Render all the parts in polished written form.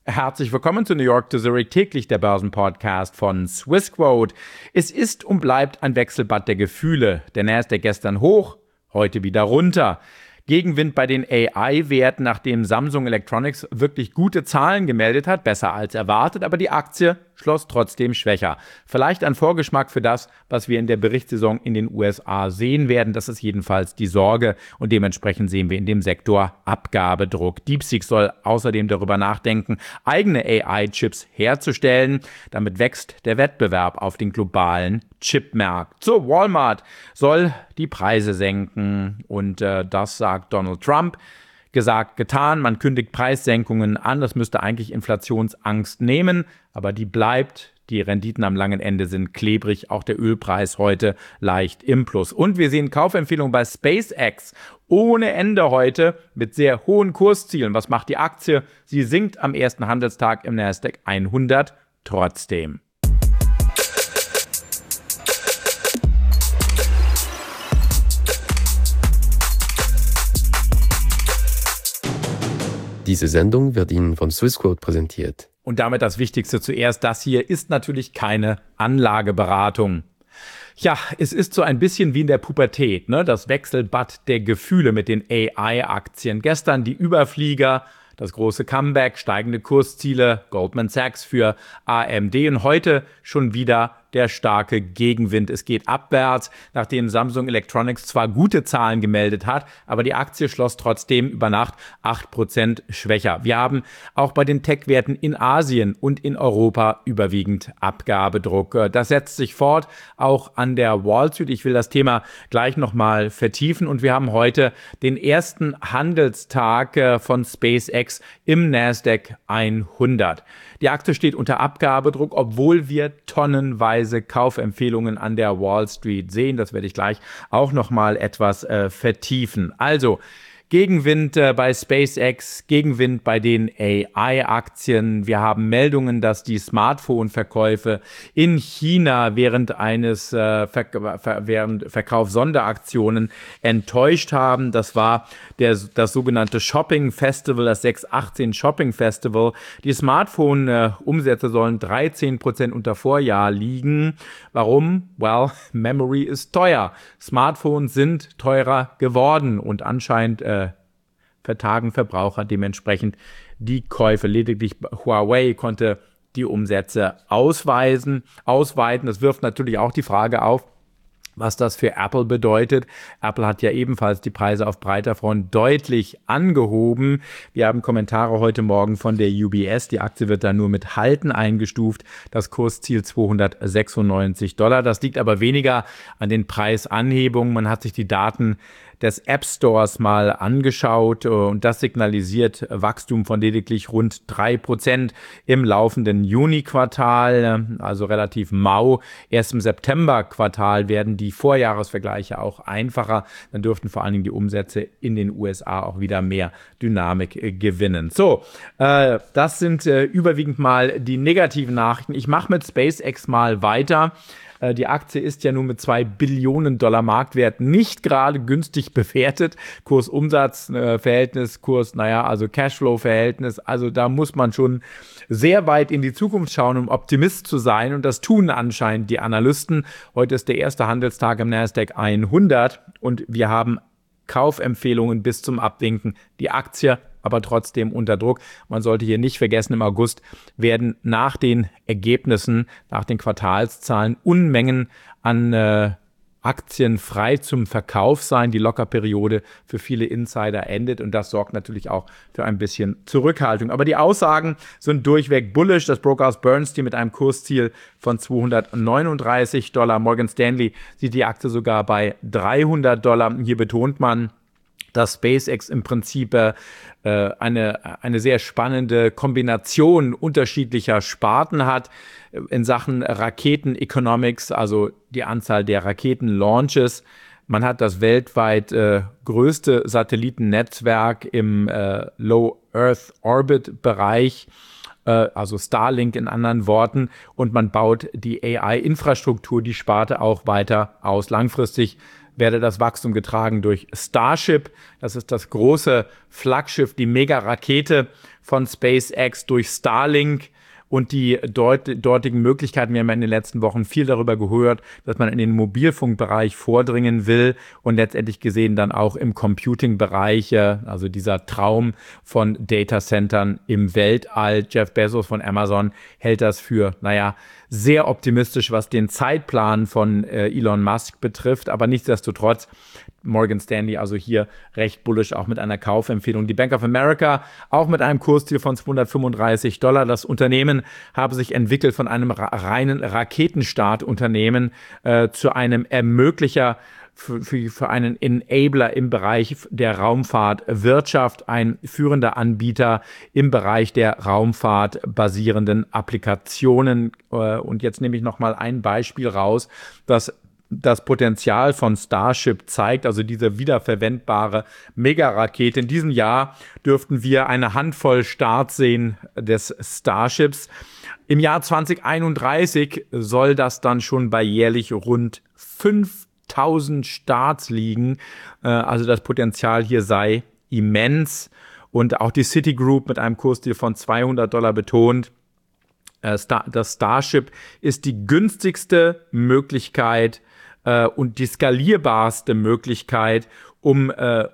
Herzlich willkommen zu New York to Zurich, täglich der Börsenpodcast von Swissquote. Es ist und bleibt ein Wechselbad der Gefühle. Der Nasdaq gestern hoch, heute wieder runter. Gegenwind bei den AI-Werten, nachdem Samsung Electronics wirklich gute Zahlen gemeldet hat, besser als erwartet, aber die Aktie schloss trotzdem schwächer. Vielleicht ein Vorgeschmack für das, was wir in der Berichtssaison in den USA sehen werden. Das ist jedenfalls die Sorge und dementsprechend sehen wir in dem Sektor Abgabedruck. DeepSeek soll außerdem darüber nachdenken, eigene AI-Chips herzustellen. Damit wächst der Wettbewerb auf den globalen Chipmarkt. So, Walmart soll die Preise senken und das sagt Donald Trump. Gesagt, getan, man kündigt Preissenkungen an, das müsste eigentlich Inflationsangst nehmen, aber die bleibt. Die Renditen am langen Ende sind klebrig, auch der Ölpreis heute leicht im Plus. Und wir sehen Kaufempfehlungen bei SpaceX ohne Ende heute mit sehr hohen Kurszielen. Was macht die Aktie? Sie sinkt am ersten Handelstag im Nasdaq 100 trotzdem. Diese Sendung wird Ihnen von Swissquote präsentiert. Und damit das Wichtigste zuerst, das hier ist natürlich keine Anlageberatung. Ja, es ist so ein bisschen wie in der Pubertät, ne? Das Wechselbad der Gefühle mit den AI-Aktien. Gestern die Überflieger, das große Comeback, steigende Kursziele, Goldman Sachs für AMD und heute schon wieder der starke Gegenwind. Es geht abwärts, nachdem Samsung Electronics zwar gute Zahlen gemeldet hat, aber die Aktie schloss trotzdem über Nacht 8% schwächer. Wir haben auch bei den Tech-Werten in Asien und in Europa überwiegend Abgabedruck. Das setzt sich fort, auch an der Wall Street. Ich will das Thema gleich nochmal vertiefen und wir haben heute den ersten Handelstag von SpaceX im Nasdaq 100. Die Aktie steht unter Abgabedruck, obwohl wir tonnenweise Kaufempfehlungen an der Wall Street sehen. Das werde ich gleich auch noch mal etwas vertiefen. Also Gegenwind bei SpaceX, Gegenwind bei den AI-Aktien. Wir haben Meldungen, dass die Smartphone-Verkäufe in China während Verkaufssonderaktionen enttäuscht haben. Das war das sogenannte Shopping Festival, das 618 Shopping Festival. Die Smartphone-Umsätze sollen 13% unter Vorjahr liegen. Warum? Well, Memory ist teuer. Smartphones sind teurer geworden und anscheinend vertagen Verbraucher dementsprechend die Käufe. Lediglich Huawei konnte die Umsätze ausweiten. Das wirft natürlich auch die Frage auf, was das für Apple bedeutet. Apple hat ja ebenfalls die Preise auf breiter Front deutlich angehoben. Wir haben Kommentare heute Morgen von der UBS. Die Aktie wird da nur mit Halten eingestuft. Das Kursziel $296. Das liegt aber weniger an den Preisanhebungen. Man hat sich die Daten des App Stores mal angeschaut und das signalisiert Wachstum von lediglich rund 3% im laufenden Juni-Quartal, also relativ mau. Erst im September-Quartal werden die Vorjahresvergleiche auch einfacher. Dann dürften vor allen Dingen die Umsätze in den USA auch wieder mehr Dynamik gewinnen. So, das sind überwiegend mal die negativen Nachrichten. Ich mache mit SpaceX mal weiter. Die Aktie ist ja nun mit $2 Billionen Marktwert nicht gerade günstig bewertet. Kurs-Umsatz-Verhältnis, also Cashflow-Verhältnis. Also da muss man schon sehr weit in die Zukunft schauen, um Optimist zu sein. Und das tun anscheinend die Analysten. Heute ist der erste Handelstag im Nasdaq 100 und wir haben Kaufempfehlungen bis zum Abwinken. Die Aktie aber trotzdem unter Druck. Man sollte hier nicht vergessen, im August werden nach den Ergebnissen, nach den Quartalszahlen Unmengen an Aktien frei zum Verkauf sein. Die Lockerperiode für viele Insider endet und das sorgt natürlich auch für ein bisschen Zurückhaltung. Aber die Aussagen sind durchweg bullish. Das Brokerhaus Bernstein mit einem Kursziel von $239. Morgan Stanley sieht die Aktie sogar bei $300. Hier betont man, dass SpaceX im Prinzip eine sehr spannende Kombination unterschiedlicher Sparten hat in Sachen Raketen-Economics, also die Anzahl der Raketen-Launches. Man hat das weltweit größte Satellitennetzwerk im Low Earth Orbit Bereich, also Starlink in anderen Worten, und man baut die AI-Infrastruktur, die Sparte auch weiter aus. Langfristig werde das Wachstum getragen durch Starship. Das ist das große Flaggschiff, die Mega-Rakete von SpaceX, durch Starlink und die dortigen Möglichkeiten. Wir haben in den letzten Wochen viel darüber gehört, dass man in den Mobilfunkbereich vordringen will und letztendlich gesehen dann auch im Computing-Bereich, also dieser Traum von Datacentern im Weltall. Jeff Bezos von Amazon hält das für, sehr optimistisch, was den Zeitplan von Elon Musk betrifft, aber nichtsdestotrotz Morgan Stanley also hier recht bullish, auch mit einer Kaufempfehlung. Die Bank of America auch mit einem Kursziel von $235. Das Unternehmen habe sich entwickelt von einem reinen Raketenstartunternehmen zu einem Ermöglicher für einen Enabler im Bereich der Raumfahrtwirtschaft, ein führender Anbieter im Bereich der Raumfahrt basierenden Applikationen. Und jetzt nehme ich noch mal ein Beispiel raus, das Potenzial von Starship zeigt, also diese wiederverwendbare Megarakete. In diesem Jahr dürften wir eine Handvoll Starts sehen des Starships. Im Jahr 2031 soll das dann schon bei jährlich rund 5.000 Starts liegen. Also das Potenzial hier sei immens. Und auch die Citigroup mit einem Kursziel von $200 betont, das Starship ist die günstigste Möglichkeit und die skalierbarste Möglichkeit, um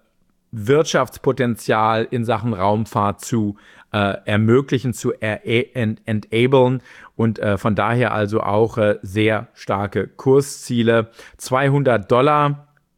Wirtschaftspotenzial in Sachen Raumfahrt zu ermöglichen, zu enablen und von daher also auch sehr starke Kursziele. $200,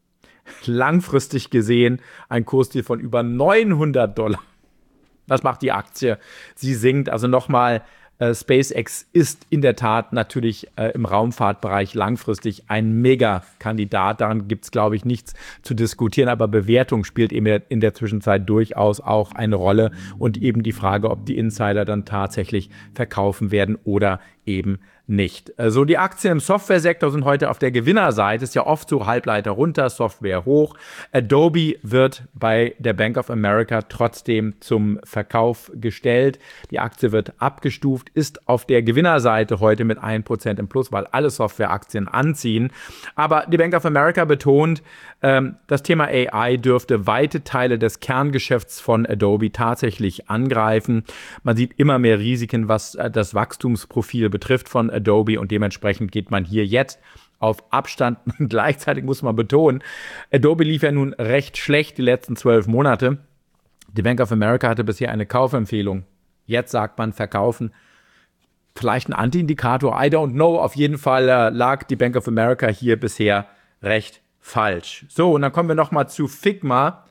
langfristig gesehen ein Kursziel von über $900. Was macht die Aktie? Sie sinkt also nochmal. SpaceX ist in der Tat natürlich im Raumfahrtbereich langfristig ein Mega-Kandidat. Daran gibt es, glaube ich, nichts zu diskutieren. Aber Bewertung spielt eben in der Zwischenzeit durchaus auch eine Rolle. Und eben die Frage, ob die Insider dann tatsächlich verkaufen werden oder eben nicht. So, die Aktien im Softwaresektor sind heute auf der Gewinnerseite. Ist ja oft so, Halbleiter runter, Software hoch. Adobe wird bei der Bank of America trotzdem zum Verkauf gestellt. Die Aktie wird abgestuft, ist auf der Gewinnerseite heute mit 1% im Plus, weil alle Softwareaktien anziehen. Aber die Bank of America betont, das Thema AI dürfte weite Teile des Kerngeschäfts von Adobe tatsächlich angreifen. Man sieht immer mehr Risiken, was das Wachstumsprofil betrifft von Adobe und dementsprechend geht man hier jetzt auf Abstand. Gleichzeitig muss man betonen, Adobe lief ja nun recht schlecht die letzten 12 Monate. Die Bank of America hatte bisher eine Kaufempfehlung. Jetzt sagt man verkaufen. Vielleicht ein Anti-Indikator, I don't know. Auf jeden Fall lag die Bank of America hier bisher recht falsch. So, und dann kommen wir nochmal zu Figma.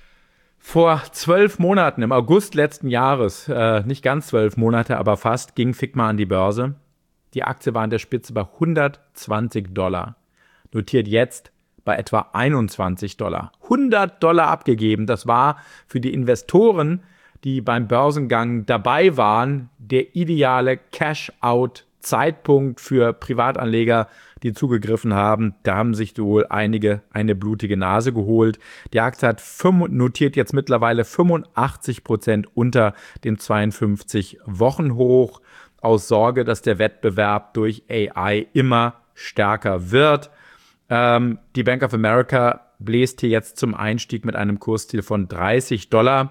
Vor 12 Monaten, im August letzten Jahres, nicht ganz 12 Monate, aber fast, ging Figma an die Börse. Die Aktie war an der Spitze bei $120, notiert jetzt bei etwa $21. $100 abgegeben, das war für die Investoren, die beim Börsengang dabei waren, der ideale Cash-out-Zeitpunkt für Privatanleger, die zugegriffen haben. Da haben sich wohl einige eine blutige Nase geholt. Die Aktie hat notiert jetzt mittlerweile 85% unter dem 52-Wochen-Hoch. Aus Sorge, dass der Wettbewerb durch AI immer stärker wird. Die Bank of America bläst hier jetzt zum Einstieg mit einem Kursziel von $30.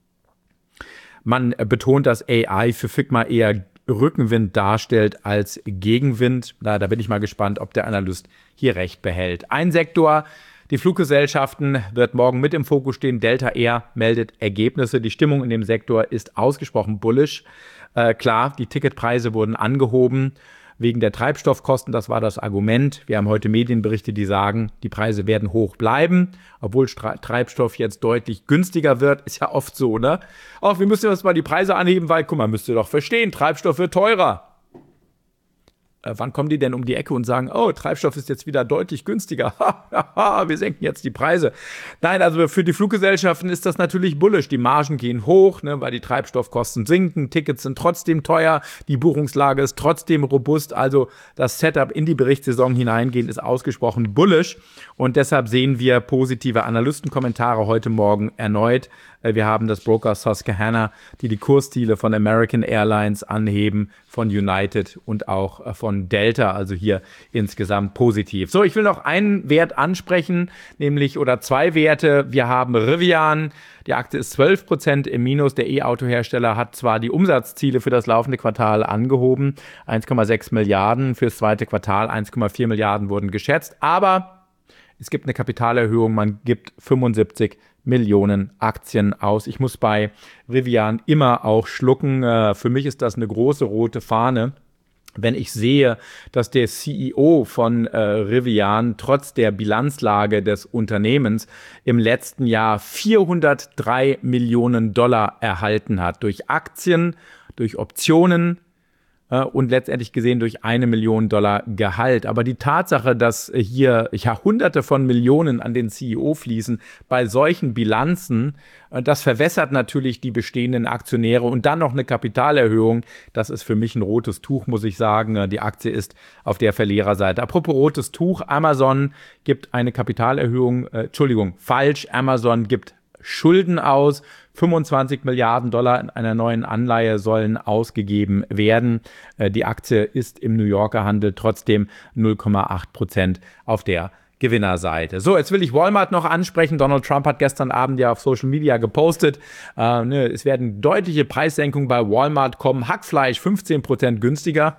Man betont, dass AI für Figma eher Rückenwind darstellt als Gegenwind. Da bin ich mal gespannt, ob der Analyst hier recht behält. Ein Sektor, die Fluggesellschaften, wird morgen mit im Fokus stehen. Delta Air meldet Ergebnisse. Die Stimmung in dem Sektor ist ausgesprochen bullish. Klar, die Ticketpreise wurden angehoben wegen der Treibstoffkosten. Das war das Argument. Wir haben heute Medienberichte, die sagen, die Preise werden hoch bleiben, obwohl Treibstoff jetzt deutlich günstiger wird. Ist ja oft so, ne? Auch wir müssen jetzt mal die Preise anheben, weil, guck mal, müsst ihr doch verstehen, Treibstoff wird teurer. Wann kommen die denn um die Ecke und sagen, oh, Treibstoff ist jetzt wieder deutlich günstiger. Wir senken jetzt die Preise. Nein, also für die Fluggesellschaften ist das natürlich bullish. Die Margen gehen hoch, ne, weil die Treibstoffkosten sinken. Tickets sind trotzdem teuer. Die Buchungslage ist trotzdem robust. Also das Setup in die Berichtssaison hineingehen ist ausgesprochen bullish. Und deshalb sehen wir positive Analystenkommentare heute Morgen erneut Wir haben das Broker Susquehanna, die Kursziele von American Airlines anheben, von United und auch von Delta, also hier insgesamt positiv. So, ich will noch einen Wert ansprechen, nämlich oder zwei Werte. Wir haben Rivian. Die Aktie ist 12% im Minus. Der E-Auto-Hersteller hat zwar die Umsatzziele für das laufende Quartal angehoben, 1,6 Milliarden, fürs zweite Quartal 1,4 Milliarden wurden geschätzt, aber es gibt eine Kapitalerhöhung, man gibt 75 Millionen Aktien aus. Ich muss bei Rivian immer auch schlucken. Für mich ist das eine große rote Fahne. Wenn ich sehe, dass der CEO von Rivian trotz der Bilanzlage des Unternehmens im letzten Jahr 403 Millionen Dollar erhalten hat durch Aktien, durch Optionen und letztendlich gesehen durch 1 Million Dollar Gehalt. Aber die Tatsache, dass hier Hunderte von Millionen an den CEO fließen bei solchen Bilanzen, das verwässert natürlich die bestehenden Aktionäre und dann noch eine Kapitalerhöhung. Das ist für mich ein rotes Tuch, muss ich sagen. Die Aktie ist auf der Verliererseite. Apropos rotes Tuch, Amazon gibt eine Kapitalerhöhung, Amazon gibt Schulden aus. 25 Milliarden Dollar in einer neuen Anleihe sollen ausgegeben werden. Die Aktie ist im New Yorker Handel trotzdem 0,8% auf der Gewinnerseite. So, jetzt will ich Walmart noch ansprechen. Donald Trump hat gestern Abend ja auf Social Media gepostet, es werden deutliche Preissenkungen bei Walmart kommen. Hackfleisch 15% günstiger.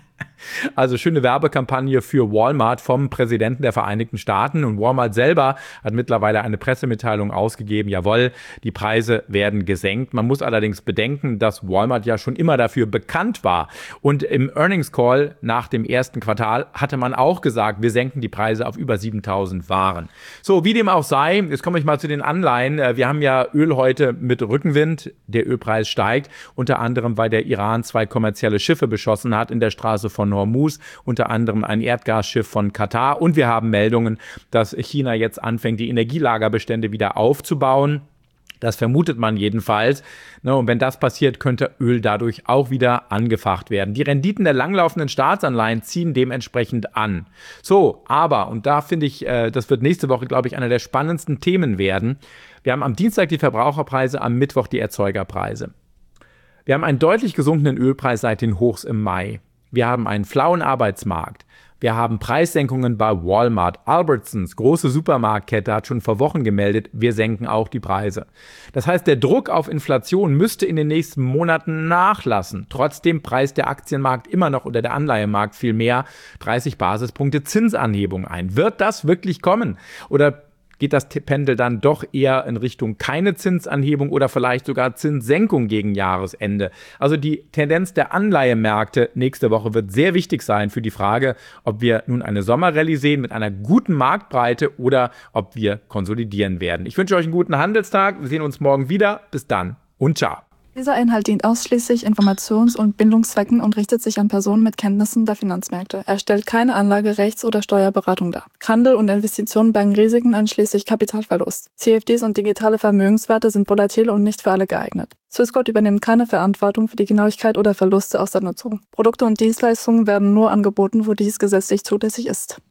Also schöne Werbekampagne für Walmart vom Präsidenten der Vereinigten Staaten. Und Walmart selber hat mittlerweile eine Pressemitteilung ausgegeben. Jawohl, die Preise werden gesenkt. Man muss allerdings bedenken, dass Walmart ja schon immer dafür bekannt war. Und im Earnings Call nach dem ersten Quartal hatte man auch gesagt, wir senken die Preise auf über 7.000 Waren. So, wie dem auch sei, jetzt komme ich mal zu den Anleihen. Wir haben ja Öl heute mit Rückenwind. Der Ölpreis steigt, unter anderem, weil der Iran 2 kommerzielle Schiffe beschossen hat in der Straße von Hormuz, unter anderem ein Erdgasschiff von Katar. Und wir haben Meldungen, dass China jetzt anfängt, die Energielagerbestände wieder aufzubauen. Das vermutet man jedenfalls. Und wenn das passiert, könnte Öl dadurch auch wieder angefacht werden. Die Renditen der langlaufenden Staatsanleihen ziehen dementsprechend an. So, aber, und da finde ich, das wird nächste Woche, glaube ich, einer der spannendsten Themen werden. Wir haben am Dienstag die Verbraucherpreise, am Mittwoch die Erzeugerpreise. Wir haben einen deutlich gesunkenen Ölpreis seit den Hochs im Mai. Wir haben einen flauen Arbeitsmarkt. Wir haben Preissenkungen bei Walmart. Albertsons, große Supermarktkette, hat schon vor Wochen gemeldet, wir senken auch die Preise. Das heißt, der Druck auf Inflation müsste in den nächsten Monaten nachlassen. Trotzdem preist der Aktienmarkt immer noch oder der Anleihemarkt viel mehr 30 Basispunkte Zinsanhebung ein. Wird das wirklich kommen? Oder geht das Pendel dann doch eher in Richtung keine Zinsanhebung oder vielleicht sogar Zinssenkung gegen Jahresende? Also die Tendenz der Anleihemärkte nächste Woche wird sehr wichtig sein für die Frage, ob wir nun eine Sommerrallye sehen mit einer guten Marktbreite oder ob wir konsolidieren werden. Ich wünsche euch einen guten Handelstag. Wir sehen uns morgen wieder. Bis dann und ciao. Dieser Inhalt dient ausschließlich Informations- und Bildungszwecken und richtet sich an Personen mit Kenntnissen der Finanzmärkte. Er stellt keine Anlage-, Rechts- oder Steuerberatung dar. Handel und Investitionen bergen Risiken einschließlich Kapitalverlust. CFDs und digitale Vermögenswerte sind volatil und nicht für alle geeignet. Swissquote übernimmt keine Verantwortung für die Genauigkeit oder Verluste aus der Nutzung. Produkte und Dienstleistungen werden nur angeboten, wo dies gesetzlich zulässig ist.